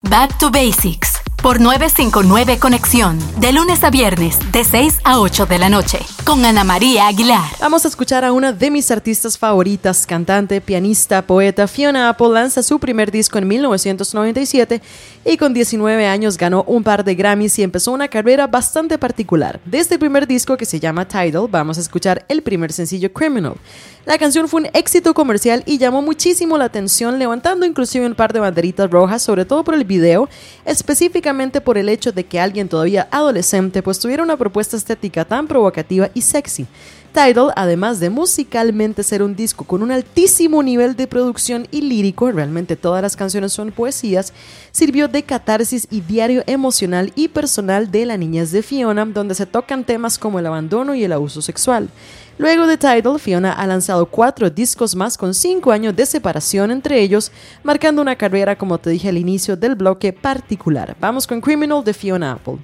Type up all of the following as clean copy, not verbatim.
Back to Basics por 959 Conexión, de lunes a viernes, de 6 a 8 de la noche, con Ana María Aguilar. Vamos a escuchar a una de mis artistas favoritas, cantante, pianista, poeta. Fiona Apple lanza su primer disco en 1997 y con 19 años ganó un par de Grammys y empezó una carrera bastante particular. De este primer disco, que se llama Tidal, vamos a escuchar el primer sencillo, Criminal. La canción fue un éxito comercial y llamó muchísimo la atención, levantando inclusive un par de banderitas rojas, sobre todo por el video, específicamente por el hecho de que alguien todavía adolescente pues tuviera una propuesta estética tan provocativa y sexy. Tidal, además de musicalmente ser un disco con un altísimo nivel de producción y lírico, realmente todas las canciones son poesías, sirvió de catarsis y diario emocional y personal de la niñez de Fiona, donde se tocan temas como el abandono y el abuso sexual. Luego de Tidal, Fiona ha lanzado 4 discos más con 5 años de separación entre ellos, marcando una carrera, como te dije al inicio, del bloque particular. Vamos con Criminal de Fiona Apple.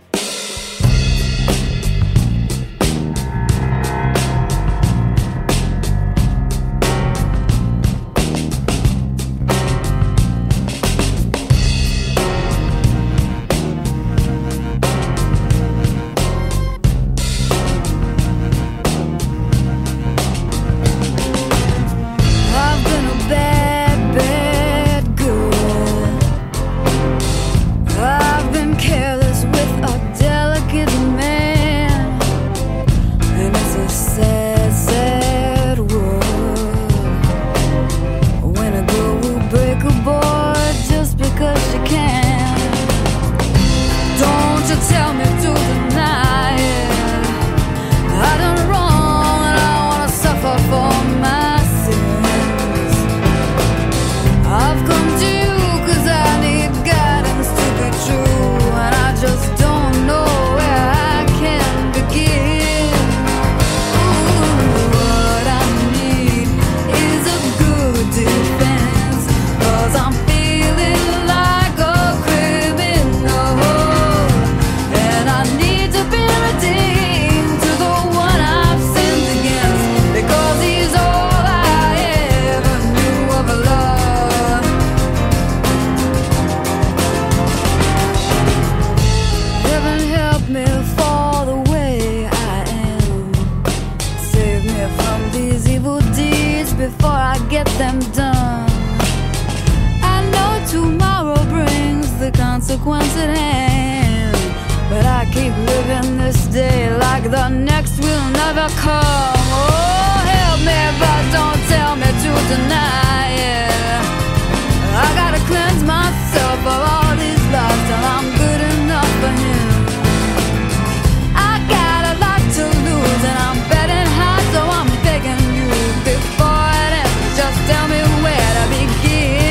Consequence at hand, but I keep living this day like the next will never come. Oh, help me, but don't tell me to deny it. I gotta cleanse myself of all these lies till I'm good enough for him. I got a lot to lose and I'm betting high, so I'm begging you before it ends, just tell me where to begin.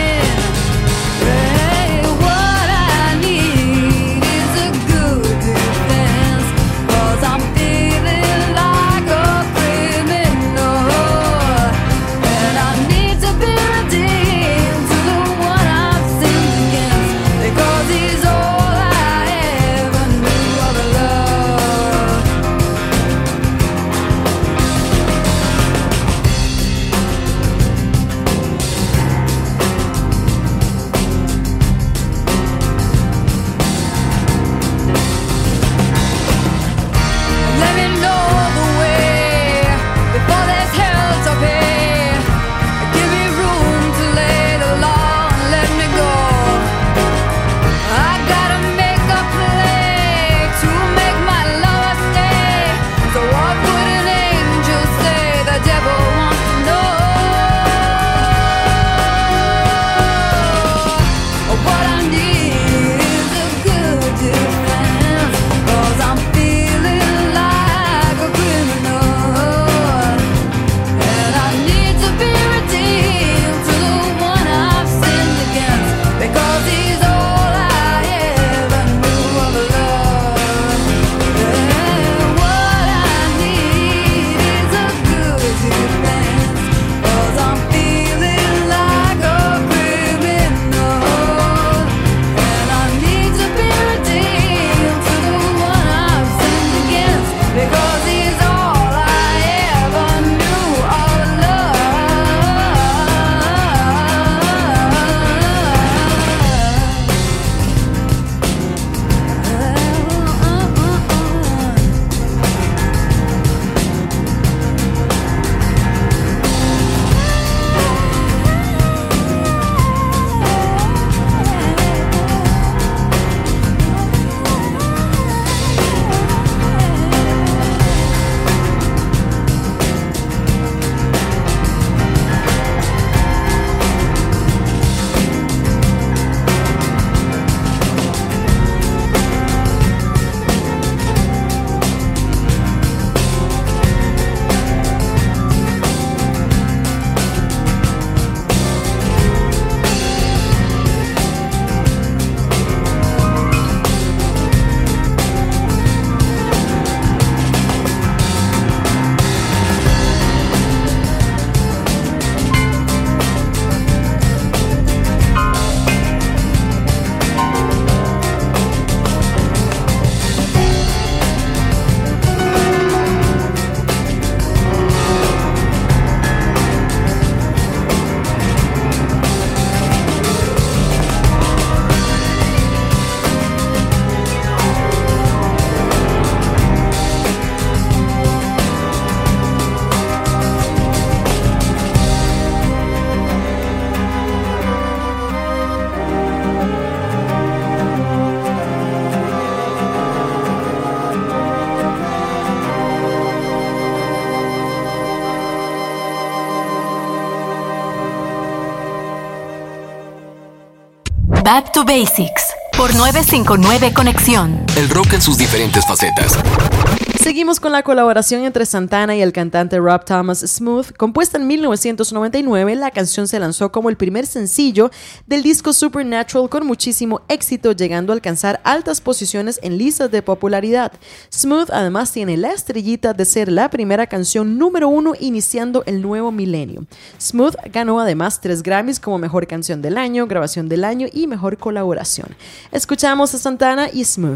Back to Basics por 959 Conexión. El rock en sus diferentes facetas. Seguimos con la colaboración entre Santana y el cantante Rob Thomas, Smooth. Compuesta en 1999, la canción se lanzó como el primer sencillo del disco Supernatural con muchísimo éxito, llegando a alcanzar altas posiciones en listas de popularidad. Smooth además tiene la estrellita de ser la primera canción número 1 iniciando el nuevo milenio. Smooth ganó además 3 Grammys como Mejor Canción del Año, Grabación del Año y Mejor Colaboración. Escuchamos a Santana y Smooth.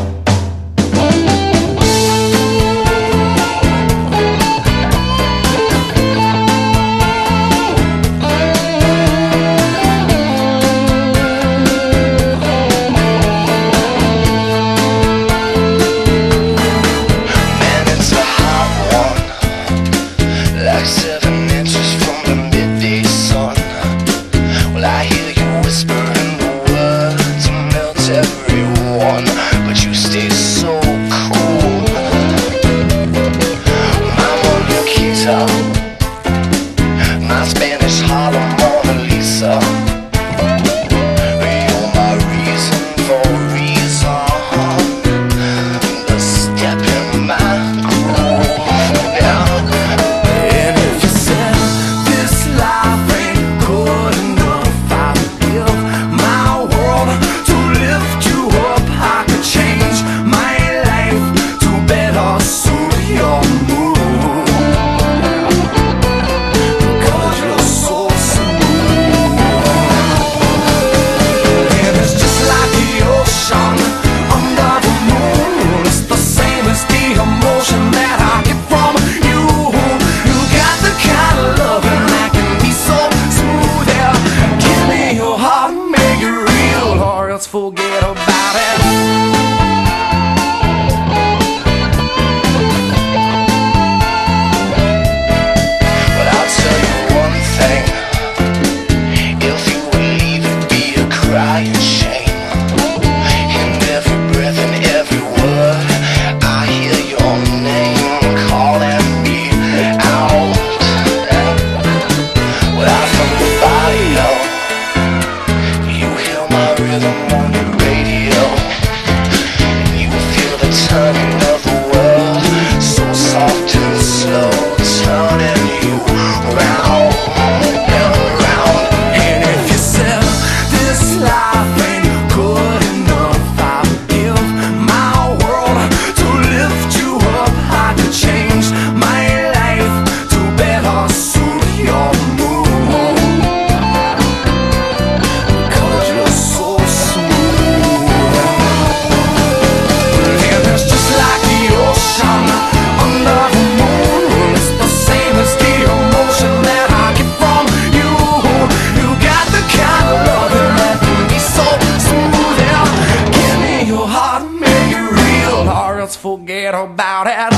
Forget about it.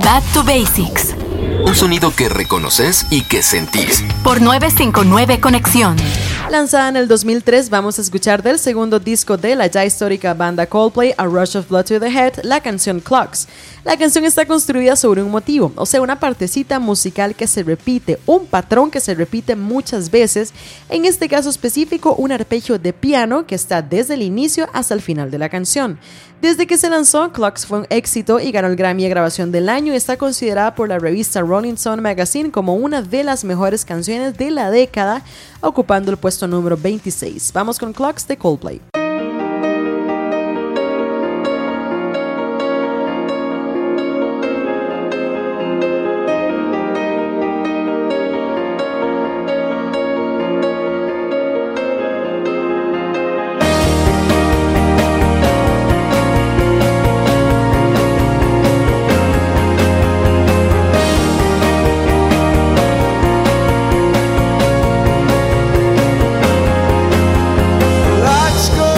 Back to Basics. Un sonido que reconoces y que sentís. Por 959 Conexión. Lanzada en el 2003, vamos a escuchar del segundo disco de la ya histórica banda Coldplay, A Rush of Blood to the Head, la canción Clocks. La canción está construida sobre un motivo, o sea, una partecita musical que se repite, un patrón que se repite muchas veces, en este caso específico un arpegio de piano que está desde el inicio hasta el final de la canción. Desde que se lanzó, Clocks fue un éxito y ganó el Grammy a Grabación del Año y está considerada por la revista Rolling Stone Magazine como una de las mejores canciones de la década, ocupando el puesto número 26. Vamos con Clocks de Coldplay. Lights go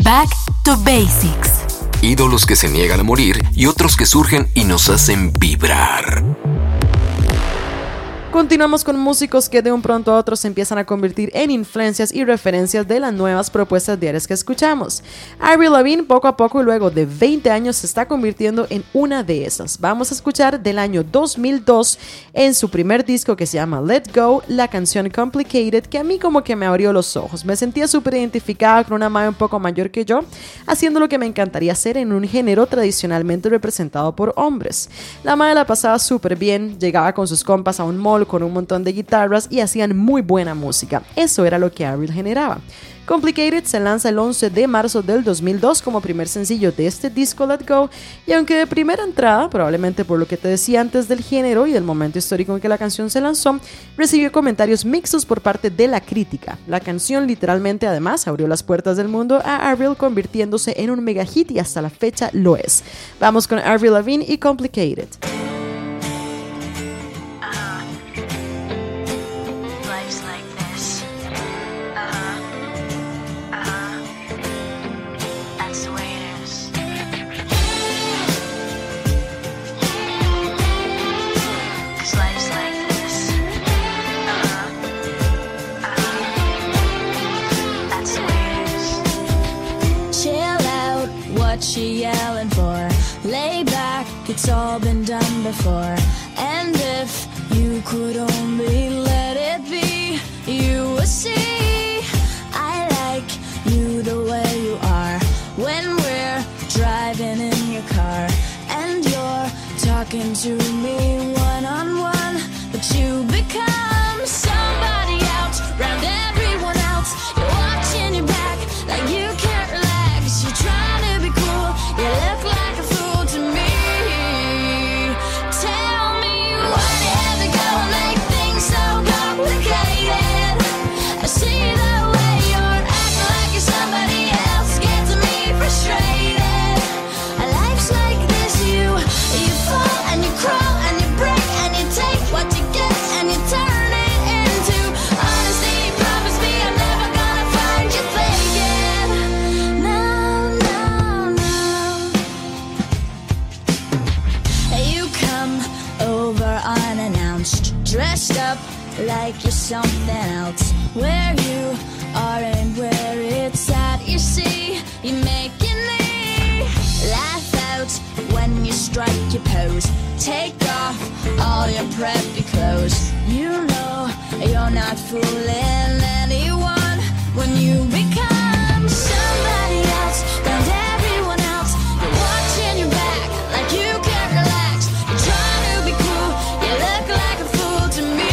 Back to Basics. Ídolos que se niegan a morir y otros que surgen y nos hacen vibrar. Continuamos con músicos que de un pronto a otro se empiezan a convertir en influencias y referencias de las nuevas propuestas diarias que escuchamos. Avril Lavigne poco a poco y luego de 20 años se está convirtiendo en una de esas. Vamos a escuchar del año 2002 en su primer disco que se llama Let Go, la canción Complicated, que a mí como que me abrió los ojos. Me sentía súper identificada con una madre un poco mayor que yo, haciendo lo que me encantaría hacer en un género tradicionalmente representado por hombres. La madre la pasaba súper bien, llegaba con sus compas a un mall con un montón de guitarras y hacían muy buena música. Eso era lo que Avril generaba. Complicated se lanza el 11 de marzo del 2002 como primer sencillo de este disco Let Go, y aunque de primera entrada, probablemente por lo que te decía antes del género y del momento histórico en que la canción se lanzó, recibió comentarios mixtos por parte de la crítica. La canción literalmente además abrió las puertas del mundo a Avril, convirtiéndose en un mega hit y hasta la fecha lo es. Vamos con Avril Lavigne y Complicated. She yelling for, lay back, it's all been done before. And if you could only let it be, you would see I like you the way you are. When we're driving in your car and you're talking to me one-on-one, but you become somebody else round everyone else. You're watching your back like you can't relax. You're trying to be cool, you look like a fool to me. Tell me why you have to go and make things so complicated. I see the way you're acting like you're somebody else, gets me frustrated. Life's like this, you fall and you crawl and you break and you take what you get and you turn it into honesty. Promise me I'm never gonna find you faking. No, no, no. You come over unannounced, dressed up like you're something else. Where you are and where it's at, you see, you're making me laugh out when you strike your pose. Take off all your preppy clothes. You know you're not fooling anyone when you become somebody else round everyone else. You're watching your back like you can't relax. You're trying to be cool, you look like a fool to me.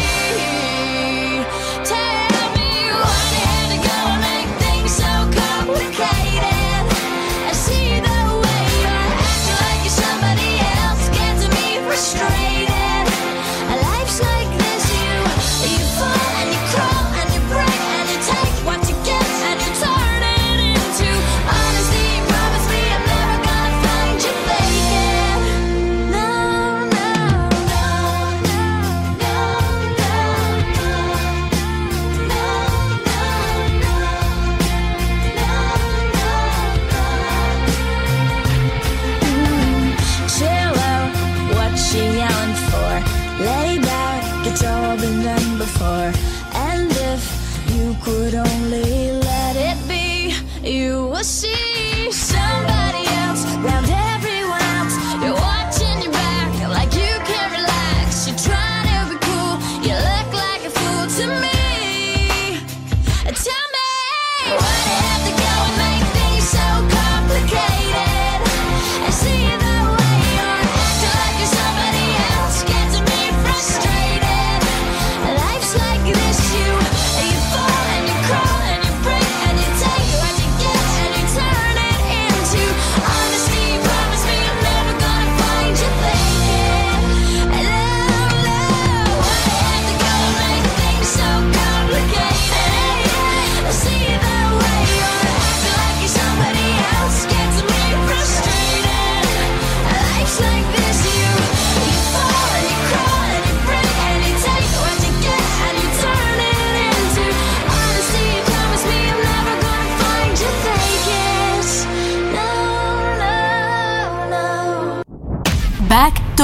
Tell me why you had to go and make things so complicated. I see the way you're acting like you're somebody else, gets me frustrated. Life's like this, you fall and you crawl and you break and you take what you get and you talk.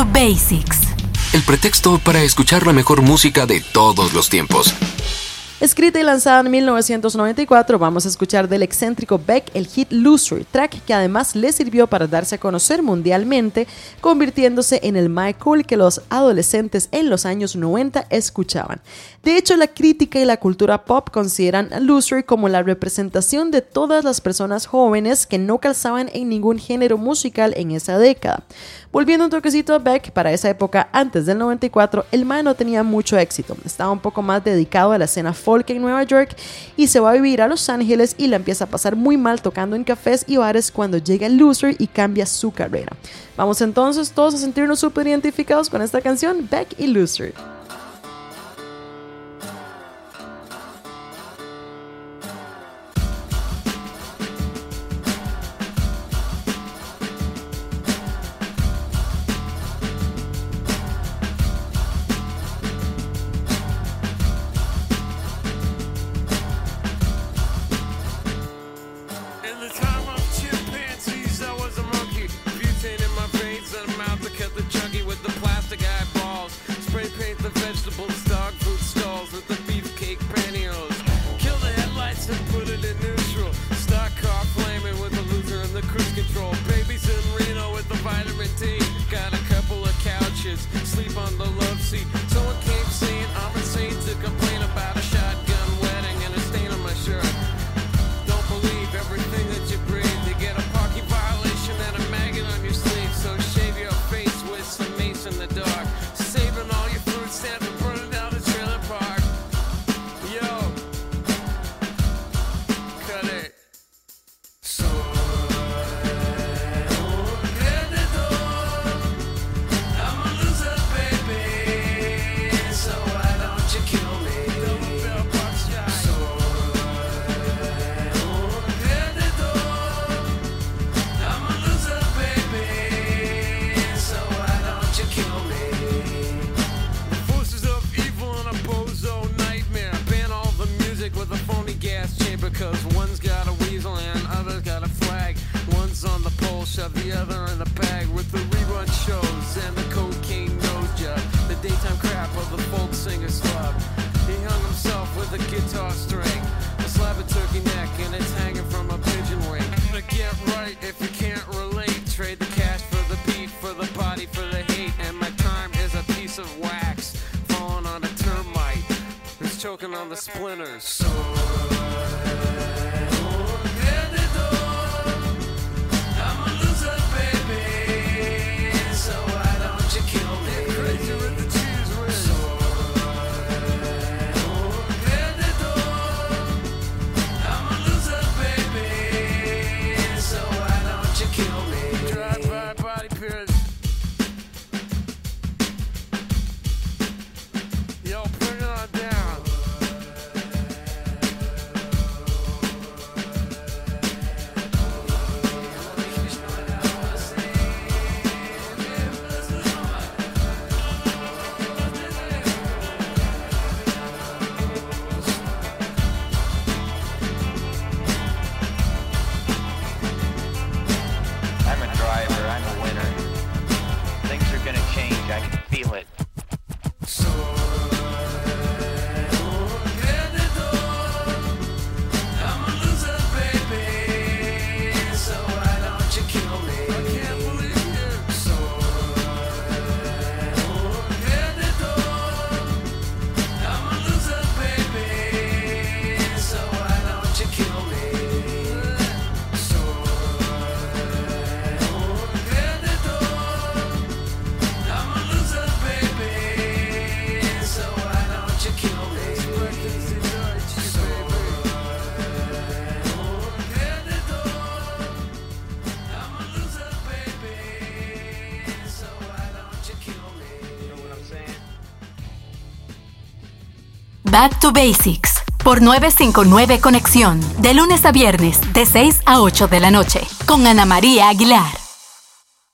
to Basics. El pretexto para escuchar la mejor música de todos los tiempos. Escrita y lanzada en 1994, vamos a escuchar del excéntrico Beck el hit Loser, track que además le sirvió para darse a conocer mundialmente, convirtiéndose en el My Cool que los adolescentes en los años 90 escuchaban. De hecho, la crítica y la cultura pop consideran a Loser como la representación de todas las personas jóvenes que no calzaban en ningún género musical en esa década. Volviendo un toquecito a Beck, para esa época, antes del 94, el man no tenía mucho éxito. Estaba un poco más dedicado a la escena folk en Nueva York y se va a vivir a Los Ángeles y la empieza a pasar muy mal tocando en cafés y bares cuando llega el Loser y cambia su carrera. Vamos entonces todos a sentirnos súper identificados con esta canción, Beck y Loser. Choking on the splinters. Back to Basics por 959 Conexión, de lunes a viernes de 6 a 8 de la noche, con Ana María Aguilar.